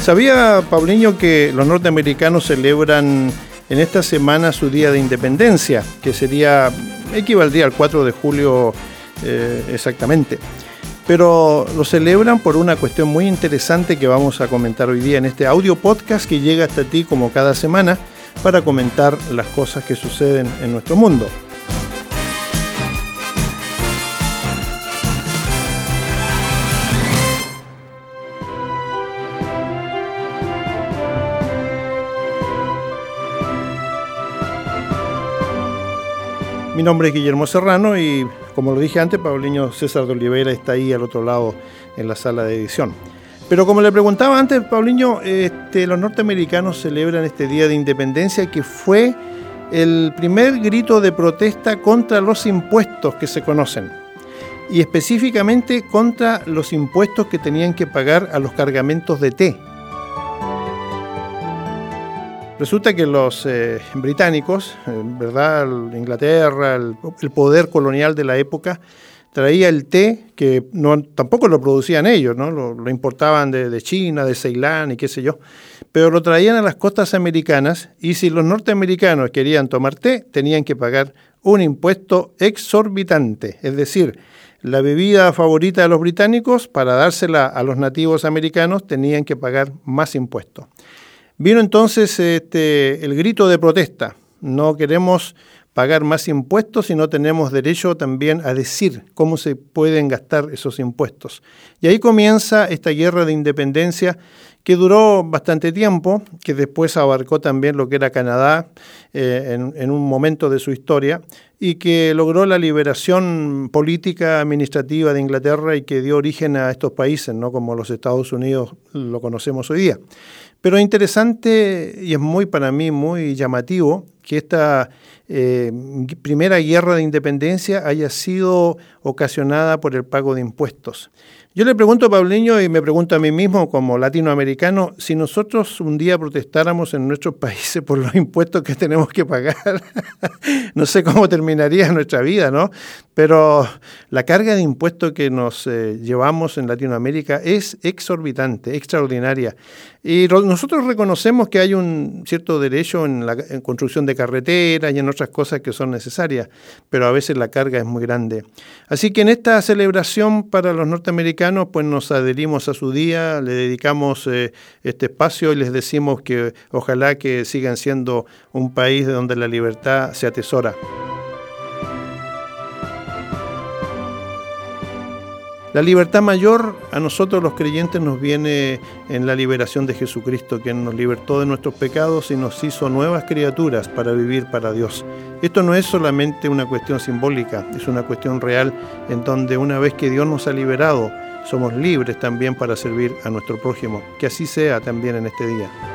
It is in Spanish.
¿Sabía, Paulinho, que los norteamericanos celebran en esta semana su Día de Independencia, que equivaldría al 4 de julio exactamente? Pero lo celebran por una cuestión muy interesante que vamos a comentar hoy día en este audio podcast que llega hasta ti como cada semana para comentar las cosas que suceden en nuestro mundo. Mi nombre es Guillermo Serrano y, como lo dije antes, Paulinho César de Oliveira está ahí al otro lado en la sala de edición. Pero como le preguntaba antes, Paulinho, los norteamericanos celebran este Día de Independencia que fue el primer grito de protesta contra los impuestos que se conocen y específicamente contra los impuestos que tenían que pagar a los cargamentos de té. Resulta que los británicos, ¿verdad? Inglaterra, el poder colonial de la época, traía el té, que tampoco lo producían ellos, ¿no? Lo importaban de China, de Ceilán y qué sé yo, pero lo traían a las costas americanas y si los norteamericanos querían tomar té, tenían que pagar un impuesto exorbitante, es decir, la bebida favorita de los británicos, para dársela a los nativos americanos, tenían que pagar más impuestos. Vino entonces el grito de protesta. No queremos pagar más impuestos y no tenemos derecho también a decir cómo se pueden gastar esos impuestos. Y ahí comienza esta guerra de independencia que duró bastante tiempo, que después abarcó también lo que era Canadá en un momento de su historia y que logró la liberación política administrativa de Inglaterra y que dio origen a estos países, ¿no? Como los Estados Unidos lo conocemos hoy día. Pero es interesante y es para mí muy llamativo que esta primera guerra de independencia haya sido ocasionada por el pago de impuestos. Yo le pregunto a Paulinho y me pregunto a mí mismo como latinoamericano, si nosotros un día protestáramos en nuestros países por los impuestos que tenemos que pagar, no sé cómo terminaría nuestra vida, ¿no? Pero la carga de impuestos que nos llevamos en Latinoamérica es exorbitante, extraordinaria. Y nosotros reconocemos que hay un cierto derecho en construcción de carreteras y en otras cosas que son necesarias, pero a veces la carga es muy grande. Así que en esta celebración para los norteamericanos, pues nos adherimos a su día, le dedicamos este espacio y les decimos que ojalá que sigan siendo un país donde la libertad se atesora. La libertad mayor a nosotros los creyentes nos viene en la liberación de Jesucristo, quien nos libertó de nuestros pecados y nos hizo nuevas criaturas para vivir para Dios. Esto no es solamente una cuestión simbólica, es una cuestión real en donde una vez que Dios nos ha liberado, somos libres también para servir a nuestro prójimo. Que así sea también en este día.